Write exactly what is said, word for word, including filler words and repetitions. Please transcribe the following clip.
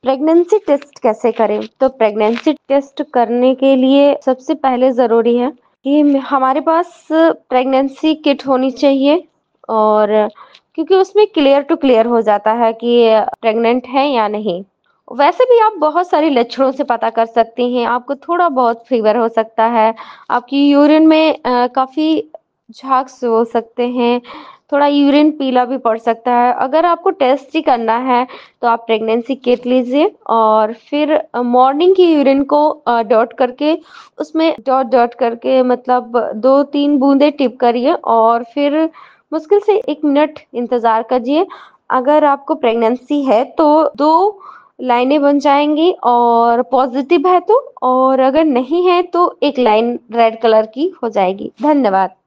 Pregnancy test कैसे करें? तो प्रेगनेंसी टेस्ट करने के लिए सबसे पहले ज़रूरी है कि म हमारे पास प्रेगनेंसी किट होनी चाहिए और क्योंकि उसमें क्लियर टू क्लियर हो जाता है कि प्रेग्नेंट हैं या नहीं। वैसे भी आप बहुत सारे लक्षणों से पता कर सकती हैं, आपको थोड़ा-बहुत फ़ीवर हो सकता है, आपकी यूरिन में अ, काफ़ी झाग हो सकते हैं, थोड़ा यूरिन पीला भी पड़ सकता है। अगर आपको टेस्ट ही करना है, तो आप प्रेगनेंसी किट लीजिए और फिर अ, मॉर्निंग की यूरिन को अ, डॉट करके उसमें डॉट-डॉट करके मतलब दो तीन बूँदें टिप करिए और फिर मुश्किल से एक मिनट इंतज़ार करिए। अगर आपको प्रेगनेंसी है, तो दो लाइनें बन जाएँगी और पॉज़िटिव है तो और अगर नहीं है, तो एक लाइन रेड कलर की हो जाएगी। धन्यवाद।